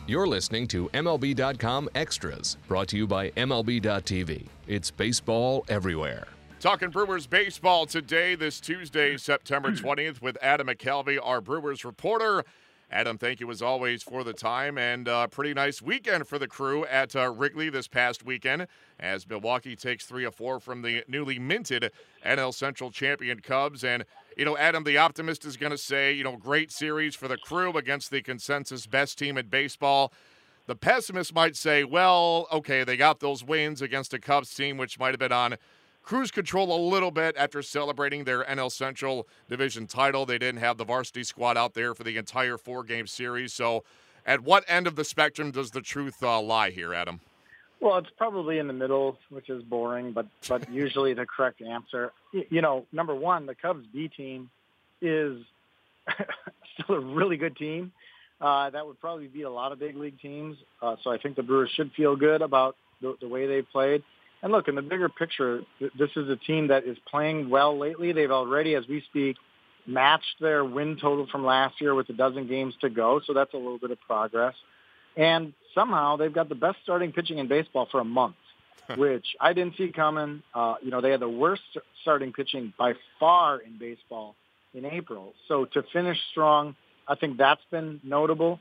You're listening to MLB.com Extras, brought to you by MLB.tv. It's baseball everywhere. Talking Brewers baseball today, this Tuesday, September 20th, with Adam McCalvy, our Brewers reporter. Adam, thank you as always for the time, and a pretty nice weekend for the crew at Wrigley this past weekend as Milwaukee takes 3 of 4 from the newly minted NL Central champion Cubs. And, Adam, the optimist is going to say, great series for the crew against the consensus best team in baseball. The pessimist might say, well, okay, they got those wins against a Cubs team, which might have been on cruise control a little bit after celebrating their NL Central division title. They didn't have the varsity squad out there for the entire 4-game series. So at what end of the spectrum does the truth lie here, Adam? Well, it's probably in the middle, which is boring, but usually the correct answer. Number one, the Cubs B team is still a really good team. That would probably beat a lot of big league teams. So I think the Brewers should feel good about the way they played. And look, in the bigger picture, this is a team that is playing well lately. They've already, as we speak, matched their win total from last year with a dozen games to go. So that's a little bit of progress. And somehow they've got the best starting pitching in baseball for a month, which I didn't see coming. They had the worst starting pitching by far in baseball in April. So to finish strong, I think that's been notable.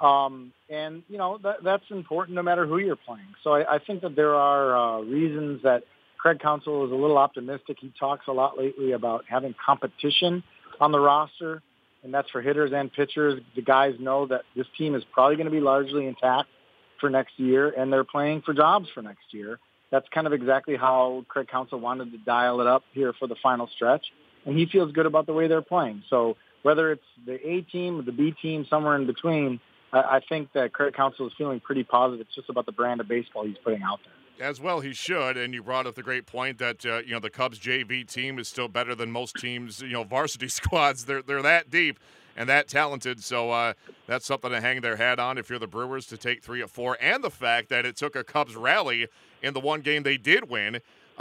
That's important no matter who you're playing. So I think that there are reasons that Craig Counsell is a little optimistic. He talks a lot lately about having competition on the roster, and that's for hitters and pitchers. The guys know that this team is probably going to be largely intact for next year, and they're playing for jobs for next year. That's kind of exactly how Craig Counsell wanted to dial it up here for the final stretch, and he feels good about the way they're playing. So whether it's the A team or the B team, somewhere in between, I think that Craig Counsell is feeling pretty positive just about the brand of baseball he's putting out there. As well he should, and you brought up the great point that, the Cubs JV team is still better than most teams, varsity squads. They're that deep and that talented, so that's something to hang their hat on if you're the Brewers to take 3 of 4. And the fact that it took a Cubs rally in the one game they did win.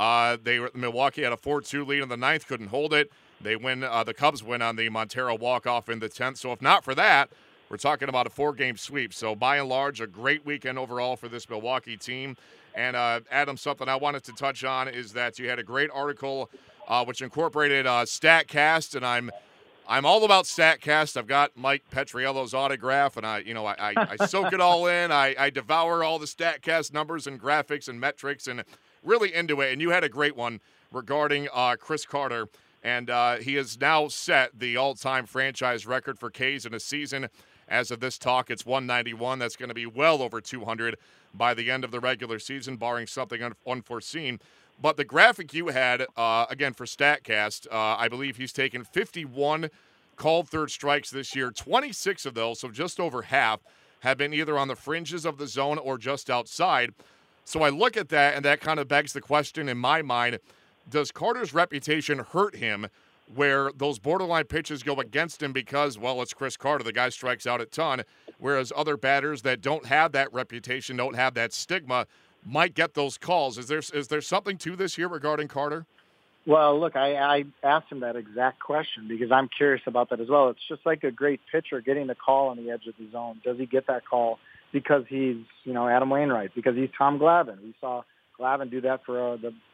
Milwaukee had a 4-2 lead in the 9th, couldn't hold it. They win. The Cubs win on the Montero walk-off in the 10th. So if not for that, we're talking about a 4-game sweep. So by and large, a great weekend overall for this Milwaukee team. And Adam, something I wanted to touch on is that you had a great article which incorporated StatCast, and I'm all about StatCast. I've got Mike Petriello's autograph, and I soak it all in. I devour all the StatCast numbers and graphics and metrics, and really into it. And you had a great one regarding Chris Carter, and he has now set the all-time franchise record for Ks in a season. As of this talk, it's 191. That's going to be well over 200 by the end of the regular season, barring something unforeseen. But the graphic you had, again, for StatCast, I believe he's taken 51 called third strikes this year. 26 of those, so just over half, have been either on the fringes of the zone or just outside. So I look at that, and that kind of begs the question in my mind, does Carter's reputation hurt him where those borderline pitches go against him because, well, it's Chris Carter, the guy strikes out a ton, whereas other batters that don't have that reputation, don't have that stigma, might get those calls. Is there something to this here regarding Carter? Well, look, I asked him that exact question because I'm curious about that as well. It's just like a great pitcher getting the call on the edge of the zone. Does he get that call because he's, Adam Wainwright, because he's Tom Glavine? We saw Glavine do that for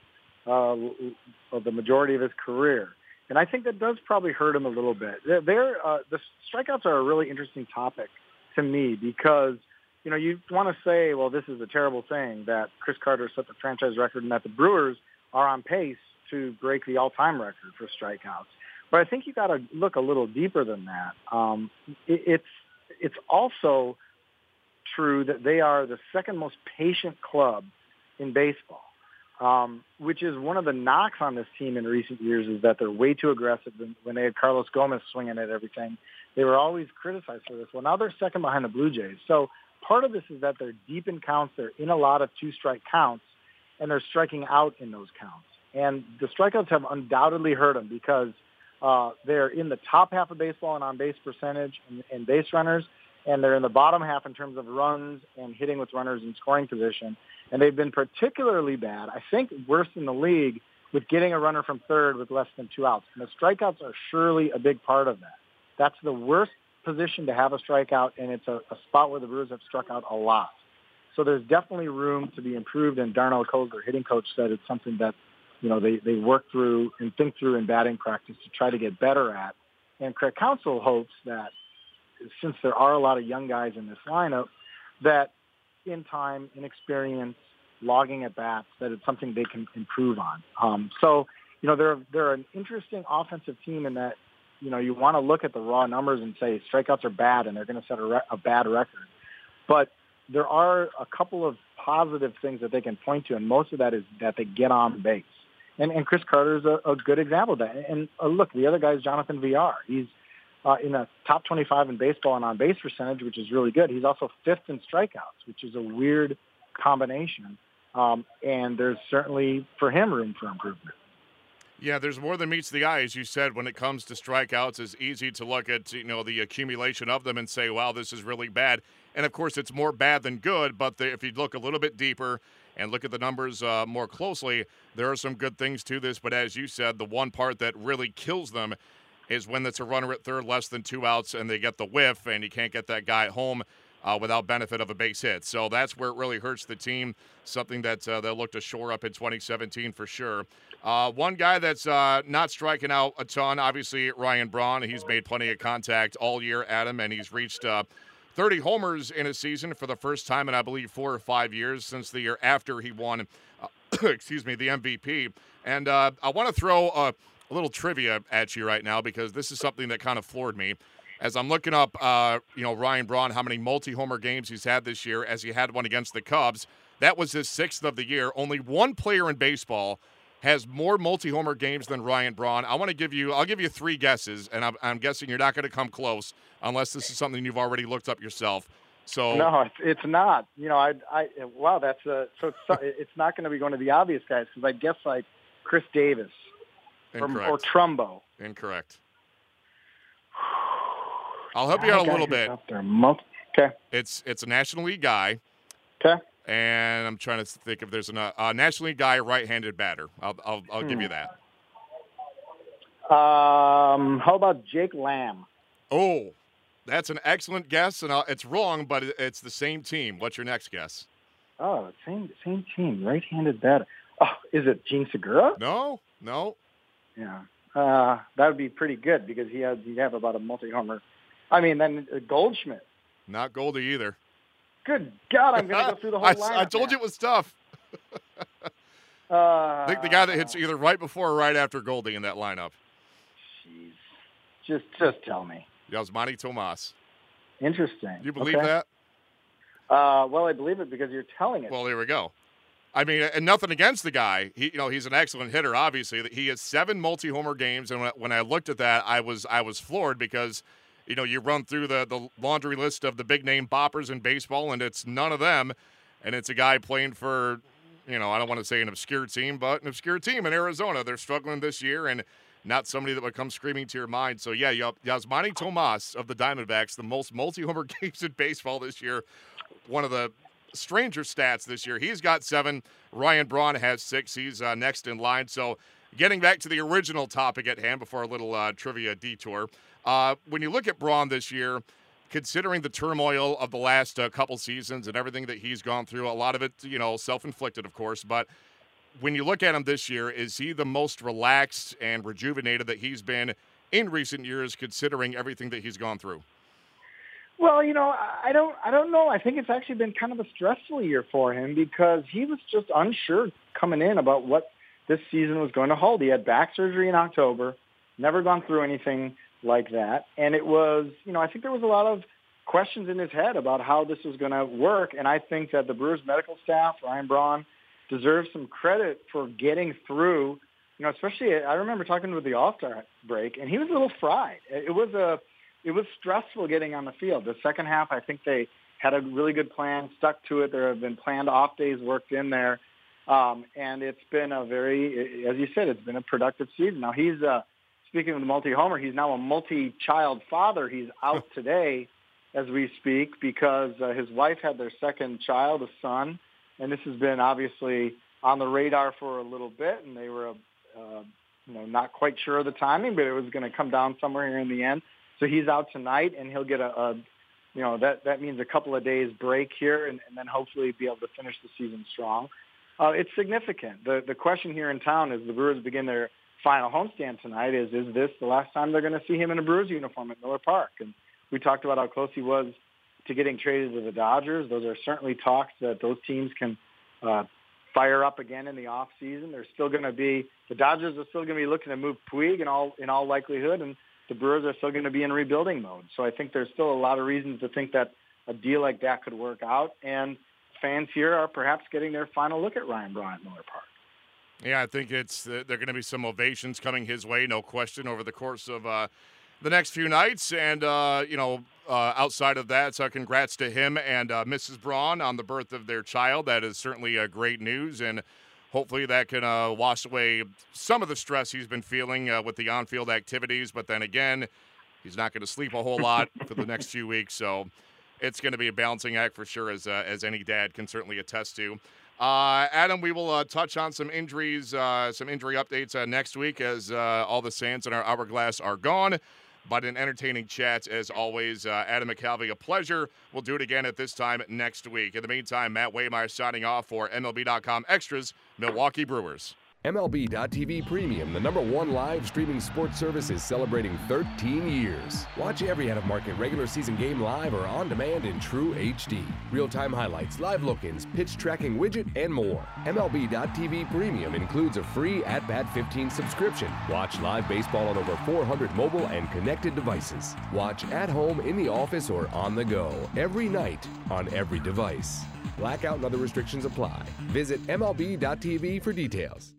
the majority of his career. And I think that does probably hurt him a little bit. The strikeouts are a really interesting topic to me because, you want to say, well, this is a terrible thing that Chris Carter set the franchise record and that the Brewers are on pace to break the all-time record for strikeouts. But I think you got to look a little deeper than that. It's also true that they are the second most patient club in baseball. Which is one of the knocks on this team in recent years is that they're way too aggressive. When they had Carlos Gomez swinging at everything, they were always criticized for this. Well, now they're second behind the Blue Jays. So part of this is that they're deep in counts. They're in a lot of two-strike counts, and they're striking out in those counts. And the strikeouts have undoubtedly hurt them because they're in the top half of baseball in on-base percentage and base runners, and they're in the bottom half in terms of runs and hitting with runners in scoring position. And they've been particularly bad, I think worse in the league, with getting a runner from third with less than 2 outs. And the strikeouts are surely a big part of that. That's the worst position to have a strikeout, and it's a spot where the Brewers have struck out a lot. So there's definitely room to be improved, and Darnell Coles, their hitting coach, said it's something that, they work through and think through in batting practice to try to get better at. And Craig Counsell hopes that since there are a lot of young guys in this lineup, that in time, in experience, logging at bats, that it's something they can improve on. So they're an interesting offensive team in that, you want to look at the raw numbers and say strikeouts are bad and they're going to set a bad record. But there are a couple of positive things that they can point to, and most of that is that they get on base. And Chris Carter is a good example of that. And look, the other guy is Jonathan Villar. He's in the top 25 in baseball and on-base percentage, which is really good. He's also fifth in strikeouts, which is a weird combination. And there's certainly, for him, room for improvement. Yeah, there's more than meets the eye, as you said, when it comes to strikeouts. It's easy to look at, the accumulation of them and say, wow, this is really bad. And, of course, it's more bad than good, but if you look a little bit deeper and look at the numbers more closely, there are some good things to this. But as you said, the one part that really kills them is when it's a runner at third, less than 2 outs, and they get the whiff, and you can't get that guy home without benefit of a base hit. So that's where it really hurts the team, something that they'll look to shore up in 2017 for sure. One guy that's not striking out a ton, obviously Ryan Braun. He's made plenty of contact all year, Adam, and he's reached 30 homers in a season for the first time in, I believe, 4 or 5 years since the year after he won, the MVP. And I want to throw a little trivia at you right now because this is something that kind of floored me. As I'm looking up, Ryan Braun, how many multi-homer games he's had this year, as he had one against the Cubs. That was his 6th of the year. Only one player in baseball has more multi-homer games than Ryan Braun. I'll give you 3 guesses, and I'm guessing you're not going to come close unless this is something you've already looked up yourself. So no, it's not. Wow, that's so it's not going to be going to the obvious guys because I guess like Chris Davis or Trumbo. Incorrect. I'll help you out a little bit. Okay. It's a National League guy. Okay. And I'm trying to think if there's a National League guy, right-handed batter. I'll give you that. How about Jake Lamb? Oh, that's an excellent guess, and it's wrong, but it's the same team. What's your next guess? Oh, same team, right-handed batter. Oh, is it Gene Segura? No. Yeah, that would be pretty good because you have about a multi-homer. I mean, then Goldschmidt. Not Goldie either. Good God, I'm going to go through the whole lineup. I told you it was tough. I think the guy that hits either right before or right after Goldie in that lineup. Jeez. Just tell me. Yasmani Tomas. Interesting. You believe that? Well, I believe it because you're telling it. Well, there we go. I mean, and nothing against the guy. He's an excellent hitter, obviously. He has 7 multi-homer games, and when I looked at that, I was floored because – you run through the laundry list of the big-name boppers in baseball, and it's none of them. And it's a guy playing for, I don't want to say an obscure team, but an obscure team in Arizona. They're struggling this year, and not somebody that would come screaming to your mind. So, yeah, Yasmani Tomas of the Diamondbacks, the most multi-homer games in baseball this year, one of the stranger stats this year. He's got 7. Ryan Braun has 6. He's next in line. So, getting back to the original topic at hand before a little trivia detour, when you look at Braun this year, considering the turmoil of the last couple seasons and everything that he's gone through, a lot of it, self-inflicted, of course, but when you look at him this year, is he the most relaxed and rejuvenated that he's been in recent years, considering everything that he's gone through? Well, I don't know. I think it's actually been kind of a stressful year for him because he was just unsure coming in about what this season was going to hold. He had back surgery in October, never gone through anything like that. And it was, I think there was a lot of questions in his head about how this was going to work. And I think that the Brewers medical staff, Ryan Braun, deserves some credit for getting through, especially I remember talking with the All-Star break, and he was a little fried. It was stressful getting on the field. The second half, I think they had a really good plan, stuck to it. There have been planned off days worked in there. And it's been as you said, it's been a productive season. Now he's, speaking of the multi-homer, he's now a multi-child father. He's out today as we speak because his wife had their second child, a son. And this has been obviously on the radar for a little bit. And they were, not quite sure of the timing, but it was going to come down somewhere here in the end. So he's out tonight, and he'll get that means a couple of days break here, and then hopefully be able to finish the season strong. It's significant. The question here in town as the Brewers begin their final homestand tonight is this the last time they're going to see him in a Brewers uniform at Miller Park? And we talked about how close he was to getting traded to the Dodgers. Those are certainly talks that those teams can fire up again in the off season. The Dodgers are still going to be looking to move Puig in all likelihood, and the Brewers are still going to be in rebuilding mode. So I think there's still a lot of reasons to think that a deal like that could work out, and fans here are perhaps getting their final look at Ryan Braun at Miller Park. Yeah, I think there are going to be some ovations coming his way, no question, over the course of the next few nights. And, outside of that, so congrats to him and Mrs. Braun on the birth of their child. That is certainly great news, and hopefully that can wash away some of the stress he's been feeling with the on-field activities. But then again, he's not going to sleep a whole lot for the next few weeks, so it's going to be a balancing act for sure, as any dad can certainly attest to. Adam, we will touch on some injuries, some injury updates next week as all the sands in our hourglass are gone. But an entertaining chat, as always. Adam McCalvy, a pleasure. We'll do it again at this time next week. In the meantime, Matt Waymeyer signing off for MLB.com Extras, Milwaukee Brewers. MLB.TV Premium, the #1 live streaming sports service, is celebrating 13 years. Watch every out-of-market regular season game live or on demand in true HD. Real-time highlights, live look-ins, pitch tracking widget, and more. MLB.TV Premium includes a free At-Bat 15 subscription. Watch live baseball on over 400 mobile and connected devices. Watch at home, in the office, or on the go, every night, on every device. Blackout and other restrictions apply. Visit MLB.TV for details.